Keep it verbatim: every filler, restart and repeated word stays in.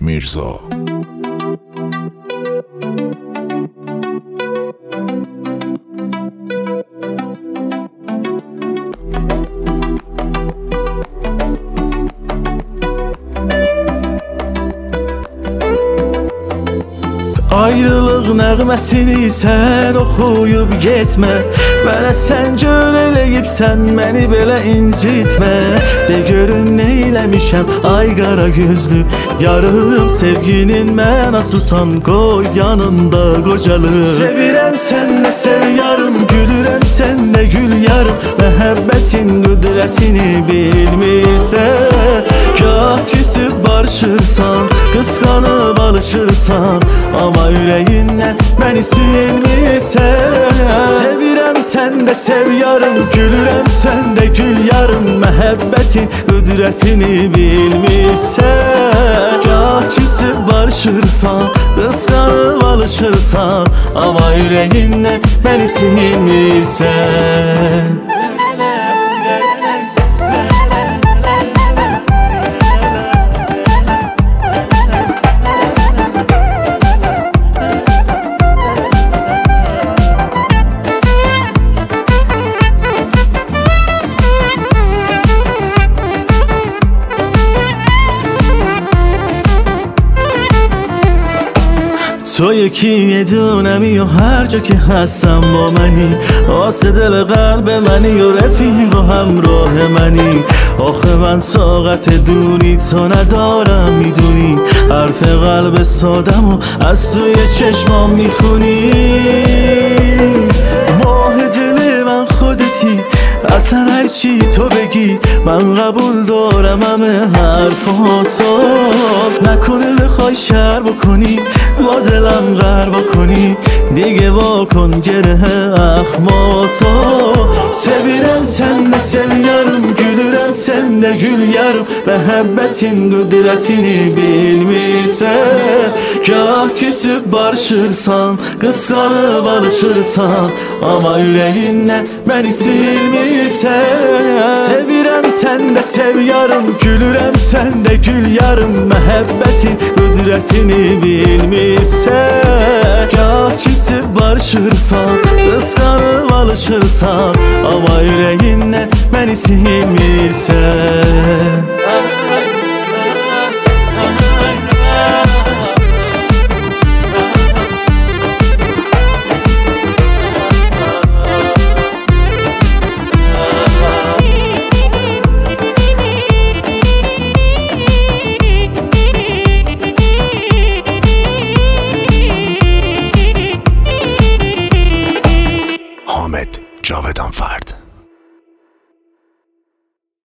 میرزا. Ayrılıq nəğməsini sən oxuyub getmə. Mənə sən gör eləyibsən, məni belə incitmə. De görüm neyləmişəm ay qara gözlü yarım, sevginin mənasısan qoy yanında qocalım. Sevirəm sən də sev yarım, gülürəm sən də gül yarım. Məhəbbətin qüdrətini bilmirsən, gah küsüb barışırsan, qısqanıb alışırsan, ama yüreğindən məni silmirsən. Sevirəm sən də sev yarım, gülürəm sən də gül yarım. Məhəbbətin qüdrətini bilmirsən, gah küsüb barışırsan, qısqanıb alışırsan, ama yüreğindən məni silmirsən. تو یکی یه دونمی و هر جا که هستم با منی، واسه دل قلب منی و رفیق و همراه منی. آخه من طاقت دونی تو ندارم میدونی، حرف قلب سادم و از توی چشمام میخونی. ماه دل من خودتی، اصلا هر چی تو بگی من قبول دارم همه حرفاتو. نکنه بخوای شر بکنی با دلم غر بکنی، دیگه واکن گره اخماتو. Sevirəm sən də sev yarım, gülürəm sən də gül yarım. Məhəbbətin qüdrətini bilmirsən, gah küsüb barışırsan, qısqanıb alışırsan, ama yüreğindən məni silmirsən. Sevirəm sən də sev yarım, gülürəm sən də gül yarım. Məhəbbətin qüdrətini bilmirsən, gah küsüb barışırsan, qısqanıb alışırsan, ama yüreğindən məni silmirsən. حامد جاودان فرد.